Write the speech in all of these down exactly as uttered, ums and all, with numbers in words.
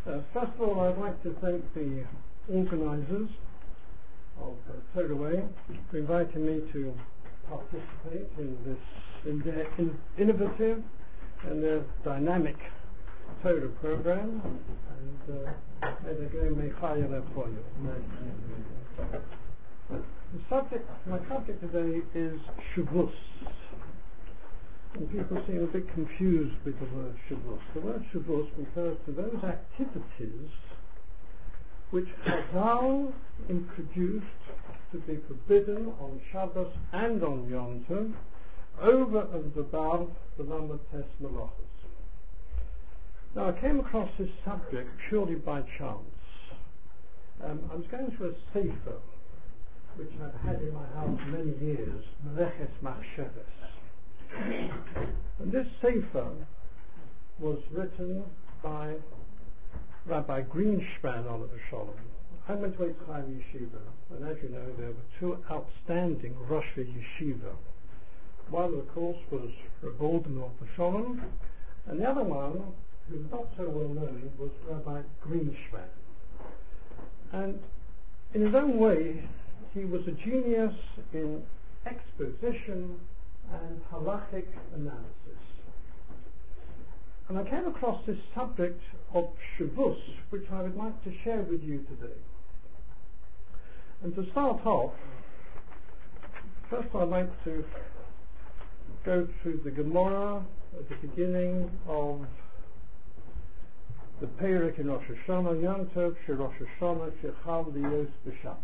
Uh, first of all, I'd like to thank the organisers of uh, Torah Way for inviting me to participate in this in their in innovative and their dynamic Torah program. And uh, may the game may fire that for you. The subject, my subject today is Shavuos. And people seem a bit confused with the word Shavuos. The word Shavuos refers to those activities which Chazal introduced to be forbidden on Shabbos and on Yom Tov, over and above the Lamed Tes Malachos. Now, I came across this subject purely by chance. Um, I was going through a sefer, which I've had in my house many years, Meleches Machshavos. And this sefer was written by Rabbi Greenspan on the Shalom. I went to Eitz Chaim Yeshiva, and as you know, there were two outstanding Rosh Yeshiva. One, of course, was Rabbi Alden of the Shalom, and the other one, who was not so well known, was Rabbi Greenspan. And in his own way, he was a genius in exposition and halachic analysis. And I came across this subject of Shavuos, which I would like to share with you today. And to start off, first I'd like to go through the Gemara at the beginning of the Perek in Rosh Hashanah, Yom Tov, She Rosh Hashanah, Shechal Liyos B'Shabbos.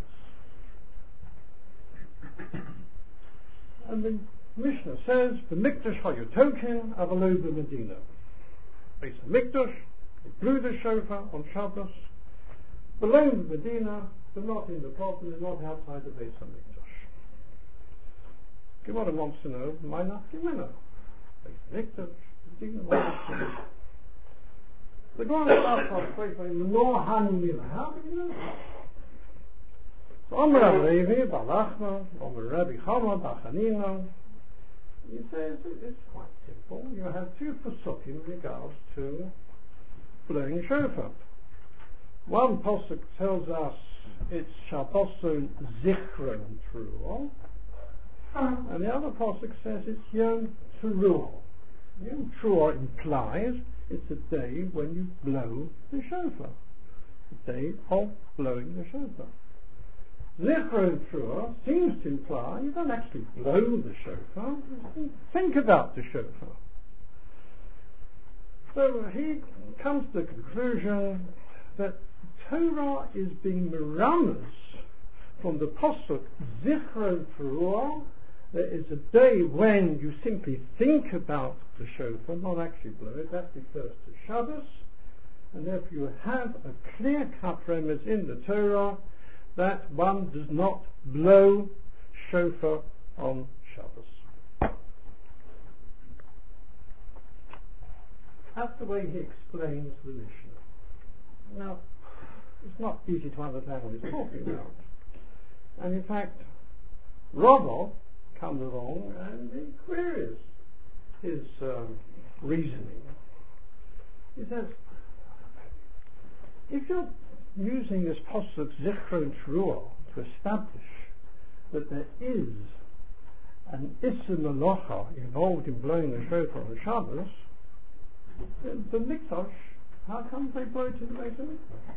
And the Mishnah says, the Mikdash Hayotokin Avalo B'Medina. Beis HaMikdash, they blew the shofar on Shabbos, below Medina, but not in the province, not outside the Beis HaMikdash. Gemara wants to know, Maina Gemena. Beis HaMikdash, Medina wants to know. The Gemara starts off quickly, Menor Hanimila. How do you know? So, Omer Rav Levi, Balachma, Omer Rabbi Chama, Bachanina. He says it's quite simple. You have two pasukim in regards to blowing shofar. One pasuk tells us it's Shabboson Zichron Teruah, and the other pasuk says it's Yom Teruah. Yom Teruah implies it's a day when you blow the shofar, the day of blowing the shofar. Zichron Teruah seems to imply you don't actually blow the shofar, you think about the shofar. So he comes to the conclusion that Torah is being miramas from the pasuk Zichron Teruah. There is a day when you simply think about the shofar, not actually blow it. That refers to Shabbos, and therefore you have a clear-cut premise in the Torah that one does not blow shofar on Shabbos. That's the way he explains the Mishnah. Now, it's not easy to understand what he's talking about. And in fact, Rava comes along and he queries his um, reasoning. He says, if you're using this pasuk Zichron Teruah to establish that there is an Issa Melacha involved in blowing the shofar on Shabbos, then the Mikdash, how come they blow it in the Beis HaMikdash?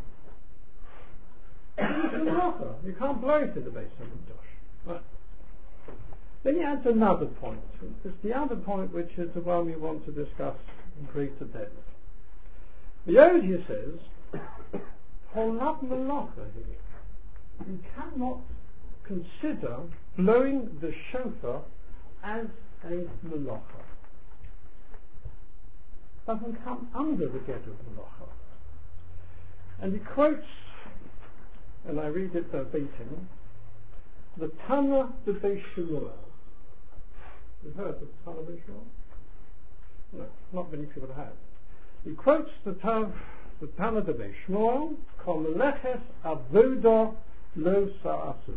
It's Issa Melacha. You can't blow it in the Beis HaMikdash. Right. Then he adds another point. It's the other point which is the one we want to discuss in greater depth. The Yodia says, Holab Melacha here. You cannot consider blowing the shofar as a Melacha. Doesn't come under the get of Melacha. And he quotes, and I read it verbatim, the Tana de Beis Shemuel. You've heard of the Tana de Beis Shemuel? No, not many people have. He quotes the Tana the Tana de Beis Shemuel, Kol Meleches Avoda Lo Sa'asu.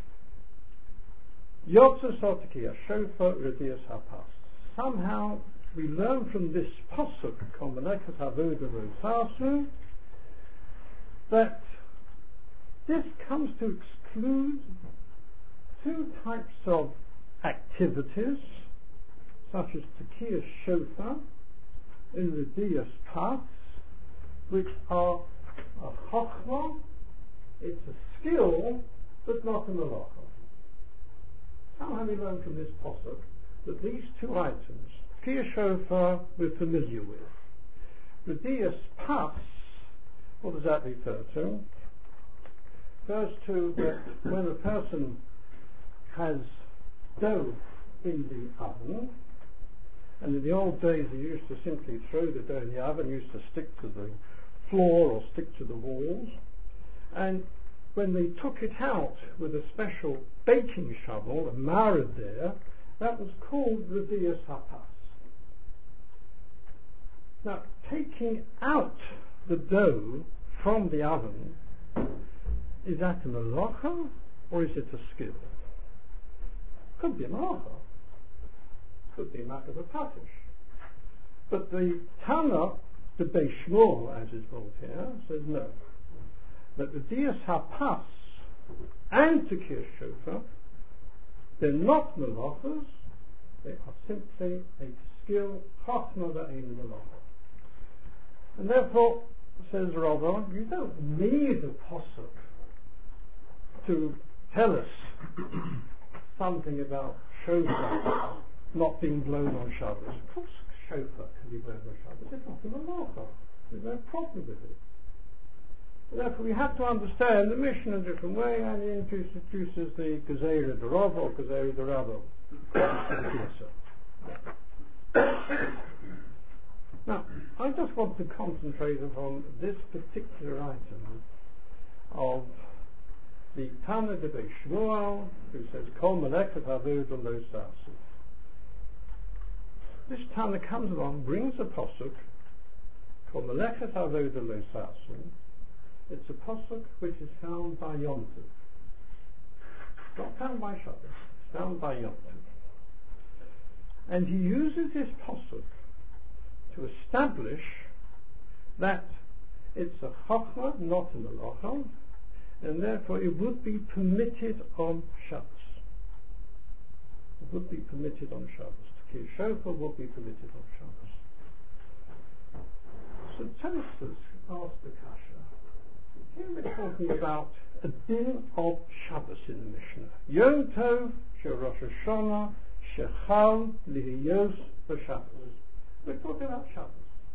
Yotze Sotiki Ashofar Redias Hapas. Somehow we learn from this pasuk, Kol Meleches Avoda Lo Sasu, that this comes to exclude two types of activities, such as Tekiyas Shofar and Rediyas Pas, which are a chokhmah, it's a skill, but not a malacha. How have we learned from this pasuk that these two items, Tekiyas Shofar, we're familiar with. Rediyas Pas, what does that refer to? Refers to that when a person has dough in the oven, and in the old days they used to simply throw the dough in the oven, used to stick to the floor or stick to the walls, and when they took it out with a special baking shovel, a marad there, that was called Rediyas Hapas. Now, taking out the dough from the oven, is that a malacha or is it a skill? Could be a malacha, could be a matter of a patish. But the Tana, the Beis Shmuel, as is called here, says no. That the Rediyas Hapas and Tekiyas Shofar, they're not malachas, they are simply a skill, chachma v'ein malacha. And therefore, says Rava, you don't need a pasuk to tell us something about shofar not being blown on Shabbos. Of course, shofar can be blown on Shabbos. It's not a malacha. There's no problem with it. Therefore, we have to understand the mission in a different way, and he introduces the Gezerah de Rav or Gezerah de Rabba. Now, I just want to concentrate upon this particular item of the Tana de Beis Shmuel, who says, Kol Meleches Avoda Lo Sasu. This Tana comes along, brings a pasuk, Kol Meleches Avoda Lo Sasu. It's a pasuk which is found by Yom Tov. Not found by Shabbos, it's found by Yom Tov. And he uses this pasuk to establish that it's a chachma, not a malacha, and therefore it would be permitted on Shabbos. It would be permitted on Shabbos. Tekiyas Shofar would be permitted on Shabbos. So Tosfos asked the kasha. Here we're talking about a din of Shabbos in the Mishnah. Yom Tov, She Rosh Hashanah, Shechal, Lihiyos, B'Shabbos. We're talking about Shabbos.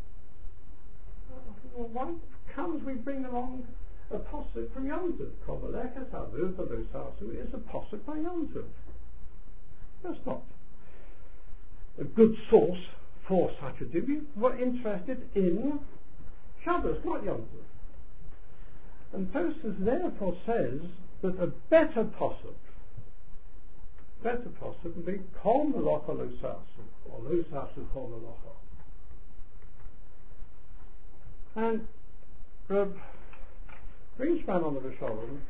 Well, why can't we bring along a pasuk from Yom Tov? Kol Meleches Avoda Lo Sasu is a pasuk by Yom Tov. That's not a good source for such a din. We're interested in Shabbos, not Yom Tov. And Tosfos therefore says that a better pasuk, better pasuk would be Kol Melacha Lo Sasu, or Lo Sasu Kol Melacha. And Reb Greenspan on the Rishonim,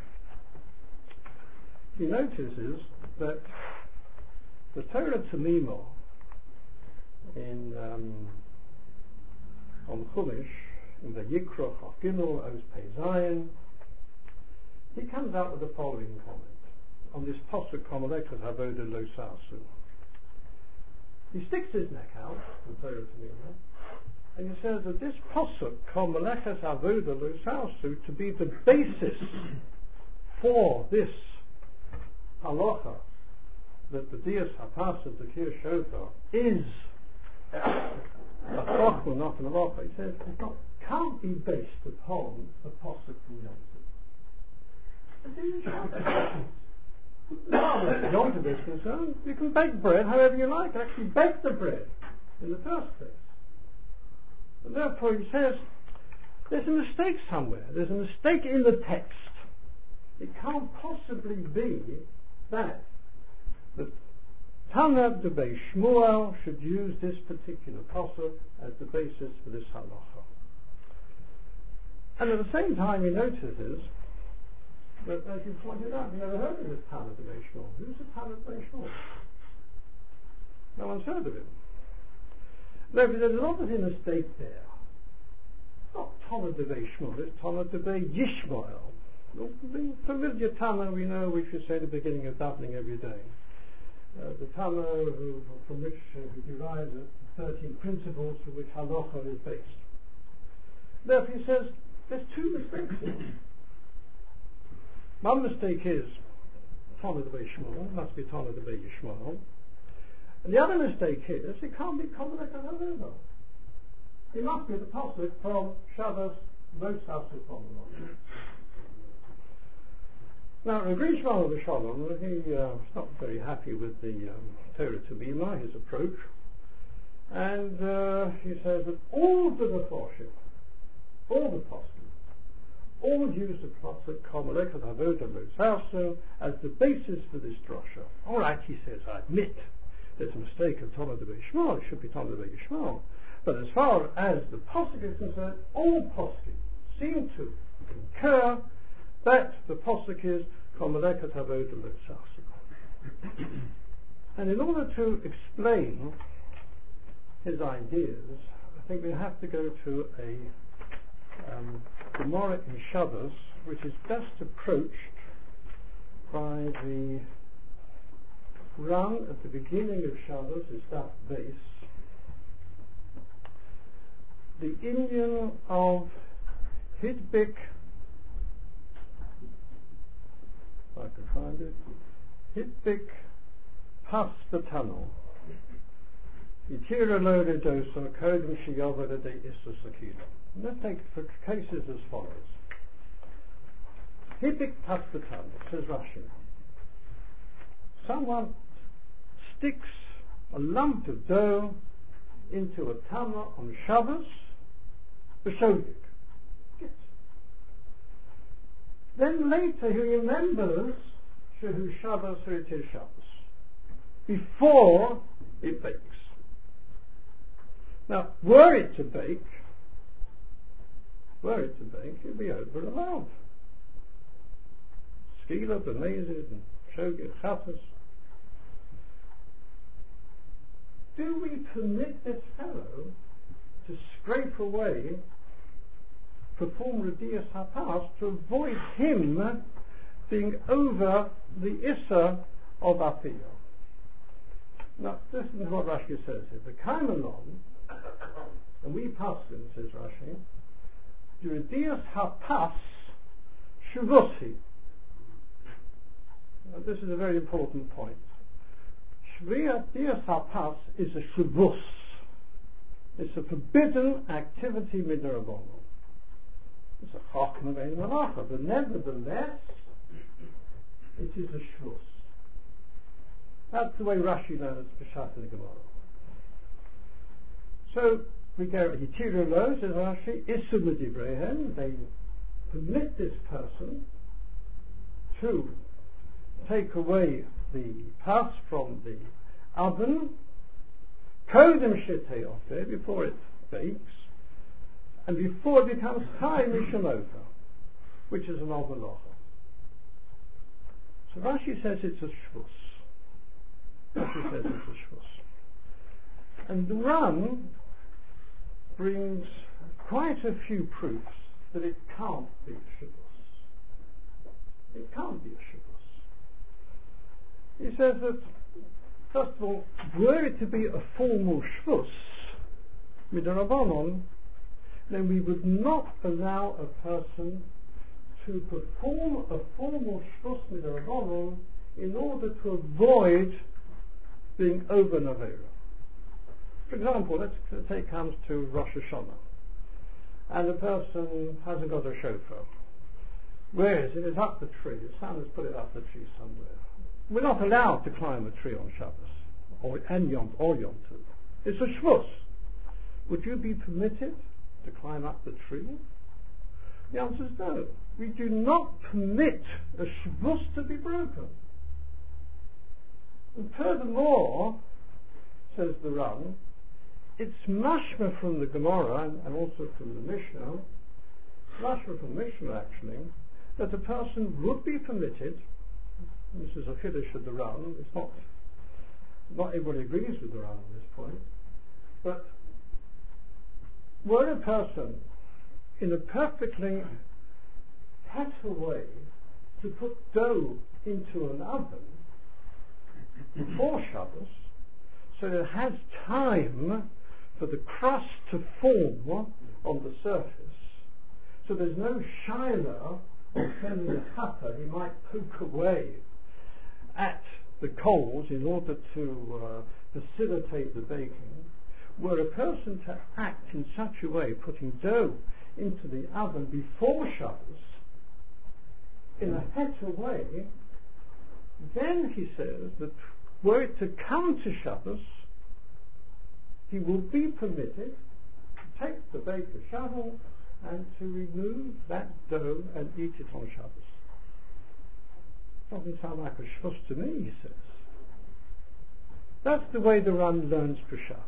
he notices that the Torah Tamima in um, on Chumash, in the Yikra Chaf Gimel Oz Pei Zayin, he comes out with the following comment on this pasuk Kol Meleches Avoda Lo Sasu. He sticks his neck out, the Torah Tamima, and he says that this pasuk Kol Meleches Avoda Lo Sasu to be the basis for this halacha that the Rediyas Hapas of the Tekiyas Shofar is a chachma, not an halacha. He says it's not, can't be based upon a pasuk from Yom Tov. It's in Shabbos. As far as Yom Tov is concerned, you can bake bread however you like. Actually, bake the bread in the first place. And therefore, he says there's a mistake somewhere. There's a mistake in the text. It can't possibly be that the Tana de Beis Shmuel should use this particular pasuk as the basis for this halacha. And at the same time, he notices that, as you pointed out, you never heard of this Tana de Beis Shmuel. Who's the Tana de Beis Shmuel? No one's heard of him. Therefore, there's not a mistake there. It's not Tana Debei Shmuel, it's Tana Debei Yishmael. The familiar Tana we know, which we say at the beginning of davening every day. Uh, the Tana who, from which uh, who derives the thirteen principles from which halacha is based. Therefore, he says there's two mistakes here. One mistake is Tana Debei Shmuel, must be Tana Debei Yishmael. And the other mistake is it can't be Komelech HaHaveda. It must be the pasuk from Shabbos Mos Hasukon. Now, Rabbi Yishmael Shalom, he uh, was not very happy with the um, Torah Tabima, his approach, and uh, he says that all the Meforshim, all the Poskim, all use the pasuk Komelech HaHaveda Mos Hasu as the basis for this drasha. All right, he says, I admit there's a mistake of Tana Debei Shmuel, it should be Tana Debei Yishmael. But as far as the Posuk is concerned, all Poskim seem to concur that the Posuk is Komelech HaHaveda Mos Hasu. And in order to explain his ideas, I think we have to go to a um, Gemara in Shabbos, which is best approached by the Ran at the beginning of Shabbos, is that base. The Indian of Hidbik, if I can find it, Hidbik Paspatano. Yitira Loda Dosa, Kodem Shiyavada de Issa Sakila. Let's take for cases as follows. Hidbik Paspatano, says Rashi. Someone sticks a lump of dough into a tama on Shabbos, b'shodik. Then later he remembers Shehu Shabbos or it is Shabbos, before it bakes. Now, were it to bake, were it to bake, it would be over allowed. Skila, B'mezid, and Shogit, Chatas. Do we permit this fellow to scrape away, perform Radias HaPas, to avoid him being over the Issa of Apiyah? Now, listen to what Rashi says here. The Kaimanon, and we Paskin, says Rashi, Radias HaPas Shavusi. Now, this is a very important point. Radias HaPas is a Shavus. It's a forbidden activity midrabanan. It's a chachma vein malacha, but nevertheless, it is a shvus. That's the way Rashi learns Peshat in the Gemara. So we go Yitiru Lo, says Rashi, Issur Medibrehem. They permit this person to take away the pas from the oven, kodem shetei ofeh, before it bakes, and before it becomes chai mishalota, which is an avalocha. So Rashi says it's a shvus. Rashi says it's a shvus. And the Ran brings quite a few proofs that it can't be a shvus. It can't be a shvus. He says that, first of all, were it to be a formal shvus, midrabanan, then we would not allow a person to perform a formal shvus midrabanan in order to avoid being over Navera. For example, let's take comes to Rosh Hashanah, and the person hasn't got a shofar. Where is it? It's up the tree. The son has put it up the tree somewhere. We're not allowed to climb a tree on Shabbos, or and Yom or Yom Tov. It's a shvus. Would you be permitted to climb up the tree? The answer is no. We do not permit a shvus to be broken. And furthermore, says the Ran, it's mashma from the Gemara and, and also from the Mishnah, mashma from Mishnah actually, that a person would be permitted. This is a chiddush of the Ran. It's not, not everybody agrees with the Ran on this point, but were a person in a perfectly heter way to put dough into an oven before Shabbos, so it has time for the crust to form on the surface, so there's no shiloh or sending a cutter. He might poke away at the coals in order to uh, facilitate the baking. Were a person to act in such a way, putting dough into the oven before Shabbos, in a heter way, then he says that were it to come to Shabbos, he will be permitted to take the baker's shovel and to remove that dough and eat it on Shabbos. Doesn't sound like a shvus to me, he says. That's the way the Ran learns Peshat.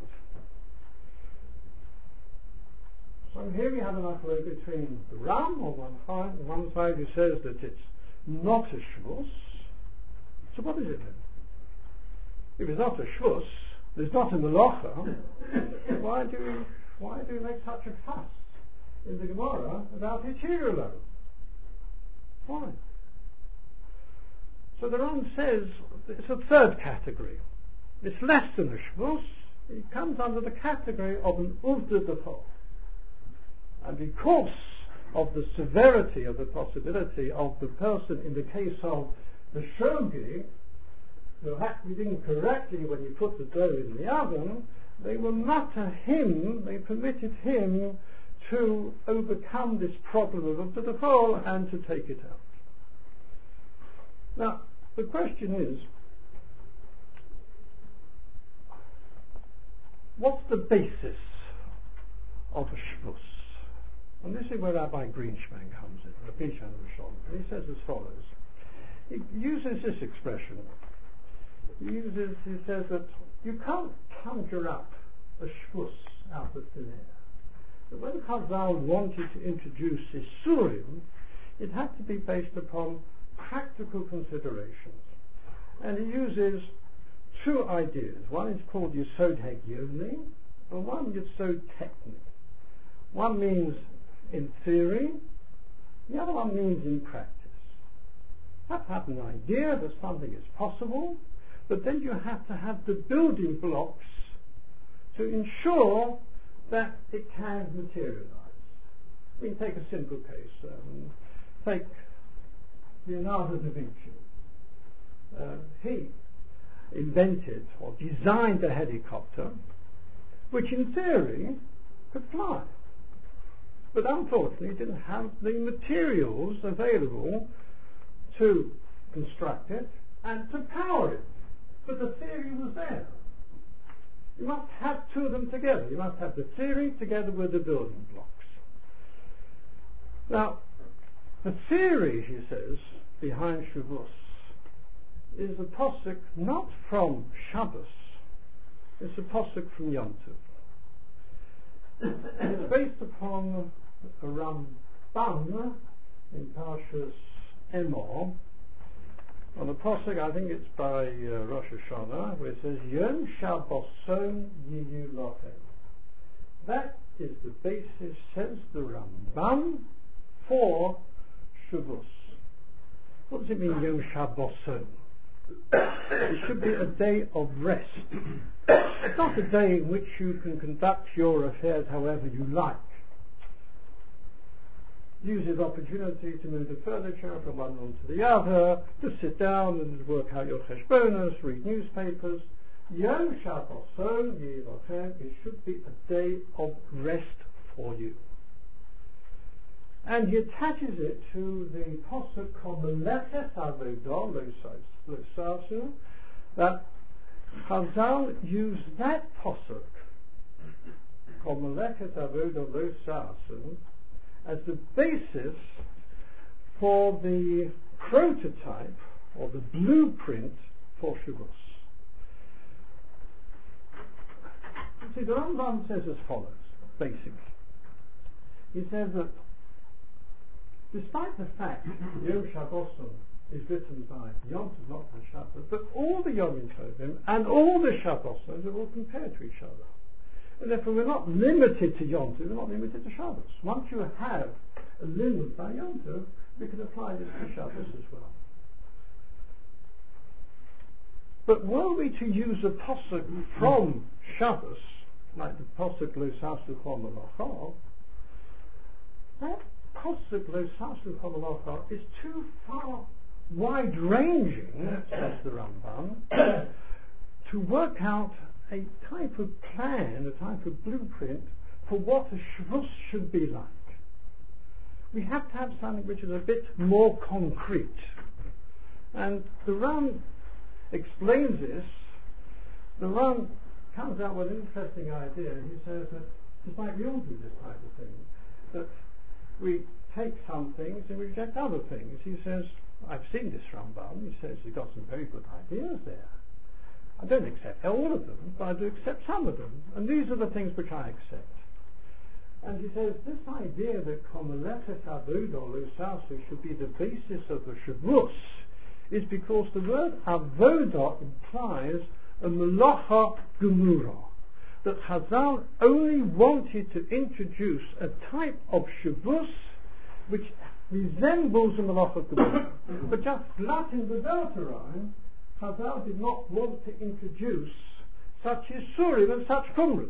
So here we have an uproar between the Ram on one side, on one side who says that it's not a shvus. So what is it then? If it's not a shvus, there's not a melacha, why do we, why do we make such a fuss in the Gemara about Hichirula? Why? So the Ram says it's a third category. It's less than a shvus. It comes under the category of an uvda default. And because of the severity of the possibility of the person in the case of the shogi who acted incorrectly when you put the dough in the oven, they will mutter him, they permitted him to overcome this problem of the default and to take it out. Now, the question is, what's the basis of a shvus? And this is where Rabbi Greenschman comes in, Rabbi Shan Rishon. He says as follows. He uses this expression. He uses, he says that you can't conjure up a shvus out of thin air. But when Chazal wanted to introduce Isurim, it had to be based upon practical considerations. And he uses two ideas. One is called Yesod Hagioni, and one Yesod Techni. One means in theory, the other one means in practice. You have to have an idea that something is possible, but then you have to have the building blocks to ensure that it can materialize. We can take a simple case. Um, take Leonardo da Vinci. Uh, he invented or designed a helicopter which in theory could fly. But unfortunately, didn't have the materials available to construct it and to power it. But the theory was there. You must have two of them together. You must have the theory together with the building blocks. Now, the theory, he says, behind Shavuos is a posuk not from Shabbos. It's a posuk from Yom Tov. And it's based upon a Ramban in Parshas Emor, on a posuk, I think it's by uh, Rosh Hashanah, where it says, Yom Shabboson Yiyu Lochem. That is the basis, says the Ramban, for Shavuos. What does it mean, Yom Shabboson? It should be a day of rest. It's not a day in which you can conduct your affairs however you like. Use this opportunity to move the furniture from one room to the other, to sit down and work out your cheshbonos, read newspapers. Yom Shabboson Yilochem, it should be a day of rest for you. And he attaches it to the posuk called Melechas Avodah Lo Sasu, that Chazal used that posuk called Melechas Avodah Lo Sasu as the basis for the prototype or the blueprint for Shavuos. See, the Rambam says as follows, basically. He says that despite the fact that Yom Shabboson is written by Yom Tov, not by Shabbos, but all the Yom Tovim and all the Shabbosos are all compared to each other. And therefore we're not limited to Yom Tov, we're not limited to Shabbos. Once you have a limit by Yom Tov, we can apply this to Shabbos as well. But were we to use a pasuk from Shabbos, like the pasuk Lo Sasu Chomalacha, that pasuk Lo Sasu Chomalacha is too far wide-ranging, says the Rambam, to work out a type of plan, a type of blueprint for what a Shavuos should be like. We have to have something which is a bit more concrete. And the Ram explains this. The Ram comes out with an interesting idea. He says that, just like we all do this type of thing, that we take some things and we reject other things. He says, I've seen this Rambam. He says he's got some very good ideas there. I don't accept all of them, but I do accept some of them. And these are the things which I accept. And he says this idea that Komelechas Avodah Lo Sasu should be the basis of the Shavuos is because the word Avodah implies a Melacha Gemura. That Chazal only wanted to introduce a type of Shavuos which resembles a Melacha Gemura. But just flat in the Velterein, Chazal did not want to introduce such Yisurim and such Chumras.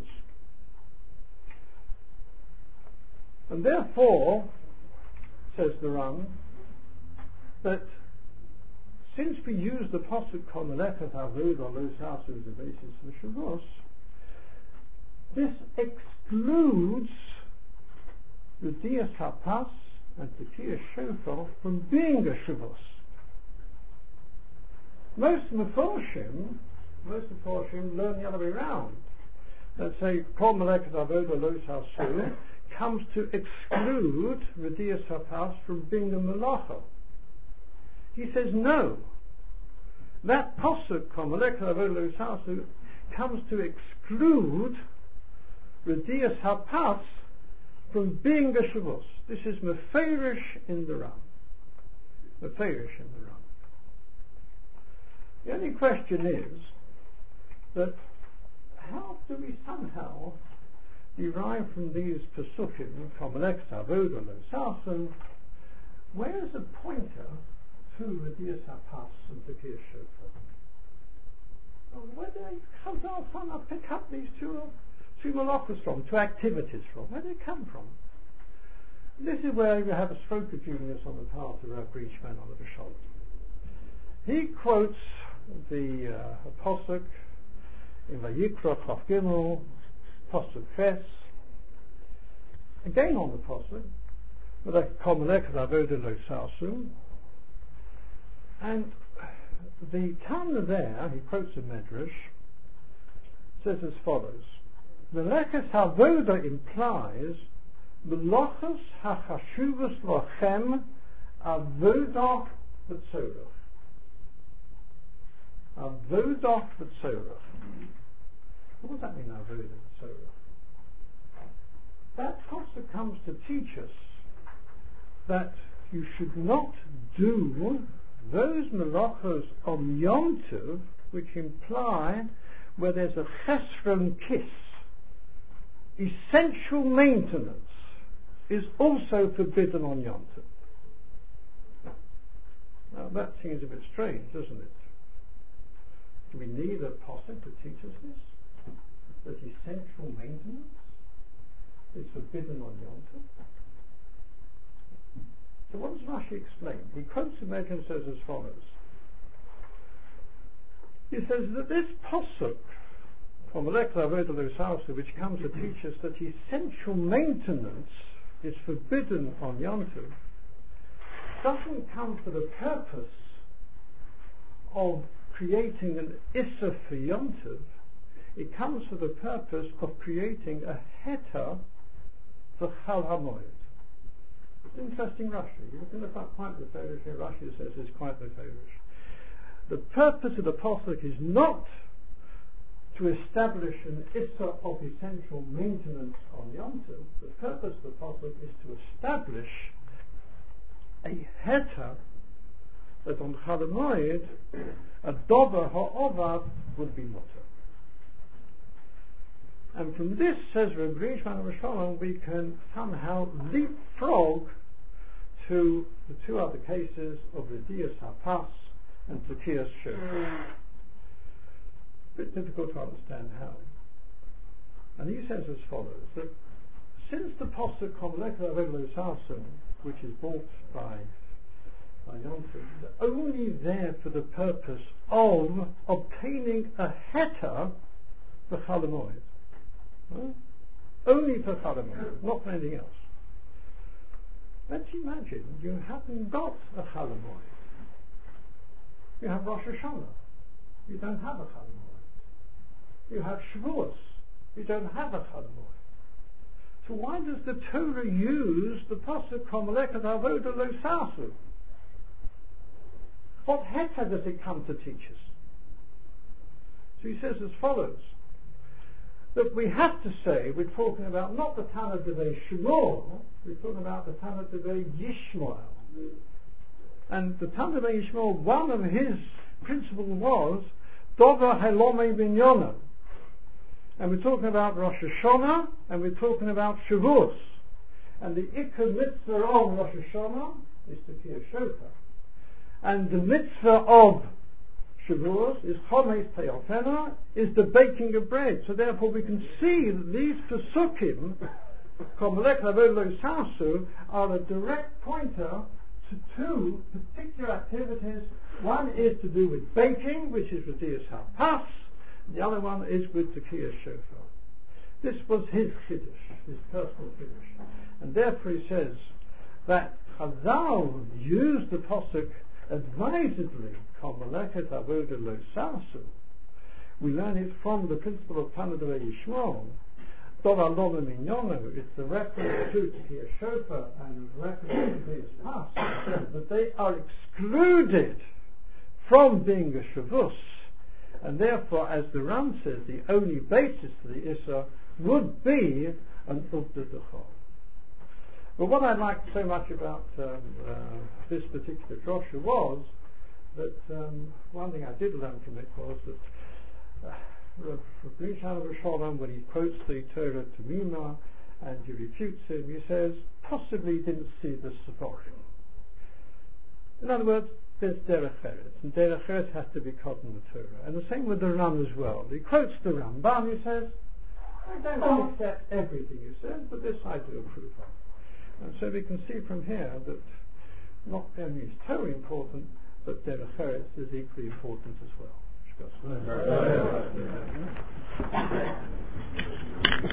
And therefore, says the Ram, that since we use the pasuk Komelechas Avodah Lo Sasu as the basis for Shavuos, this excludes the Dias HaPas and Tekiyas Shofar from being a Shavuos. Most Meforshim, most Meforshim learn the other way around. Let's say Komelechas Avodah Lo Sasu comes to exclude Redias HaPas from being a Melacha. He says no. That pasuk Komelechas Avodah Lo Sasu comes to exclude Redias HaPas from being a Shavuos. This is Meferish in the Ram. Meferish in the Ram. The only question is that how do we somehow derive from these Pesukim, Komelechas Avodah Lo Sasu, where is a pointer to Redias HaPas and Tekiyas Shofar? Where do they Chazal somehow pick up these two, two malachas from, two activities from? Where do they come from? This is where you have a stroke of genius on the part of Rav Breachman on the B'Shalom. He quotes the uh, Pasuk in Vayikra Chaf Gimel, Pasuk Ches, again on the Pasuk, with a Komelechas Avodah Lo Sasu, and the Tana there, he quotes a Medrash, says as follows: Melechas Havodah implies Melachos HaChashuvos Lachem Avodah V'Tzorach. Avodah V'Tzorach. What does that mean, Avodah V'Tzorach? That also comes to teach us that you should not do those melachos on Yom Tov which imply where there's a chesron kiss. Essential maintenance is also forbidden on Yom Tov. Now that seems a bit strange, doesn't it? Do we need a pasuk to teach us this? That essential maintenance is forbidden on Yom Tov? So what does Rashi explain? He quotes the Medrash and says as follows. He says that this pasuk from Komelechas Avodah Lo Sasu, which comes to teach us that essential maintenance is forbidden on Yom Tov, doesn't come for the purpose of creating an Issa for Yom Tov. It comes for the purpose of creating a heter for Chal HaMoed. It's interesting Rashi. You can look up quite the Farish here. Rashi says it's quite the Farish. The purpose of the pasuk is not to establish an issa of essential maintenance on Yom Tov. The purpose of the pasuk is to establish a heter that on Chal HaMoed a dover ha'ovad would be mutter. And from this, says Reb Grishman of Shalom, we can somehow leapfrog to the two other cases of Redias HaPas and Tekiyas Shofar. Bit difficult to understand how. And he says as follows, that since the Pasuk Komelech Aved Sarsum, which is brought by by Yontif, is only there for the purpose of obtaining a heter for Chol Hamoed. Huh? Only for Chol Hamoed, not for anything else. Let's imagine you haven't got a Chol Hamoed. You have Rosh Hashanah. You don't have a Chol Hamoed. You have Shavuos. You don't have a Chol Hamoed. So why does the Torah use the Pasuk Komelech Avoda Lo Sasu? What heter does it come to teach us? So he says as follows, that we have to say we're talking about not the Tana Devei Shmuel, we're talking about the Tana Devei Yishmael. And the Tana Devei Yishmael, one of his principles was Dover Helome Binyono. And we're talking about Rosh Hashanah, and we're talking about Shavuos. And the Ikar Mitzvah of Rosh Hashanah is Tekiyas Shofar. And the Mitzvah of Shavuos is Chomes Teofena, is the baking of bread. So therefore we can see that these Pesukim, Komelech Aved Lo Sasu, are a direct pointer to two particular activities. One is to do with baking, which is Redias HaPas. The other one is with Tekiyas Shofar. This was his Chiddush, his personal Chiddush. And therefore he says that Chazal used the Pasuk advisedly, Komelech Avoda Lo Sasu. We learn it from the principle of Tana Devei Yishmael. Dovar Lo Minyono is the reference to Tekiyas Shofar and reference to Tekiyas Pas, that they are excluded from being a Shavuos. And therefore, as the Ram says, the only basis for the Issa would be an Uvda D'chol. But what I liked so much about um, uh, this particular drosha was that um, one thing I did learn from it was that uh, Rav Grisham of Shalom, when he quotes the Torah to Mima and he refutes him, he says, possibly he didn't see the Sephorim. In other words, there's Derech Eretz, and Derech Eretz has to be caught in the Torah. And the same with the Ram as well. He quotes the Rambam, he says, I don't accept everything you said, but this I do approve of. And so we can see from here that not only is Torah important, but Derech Eretz is equally important as well.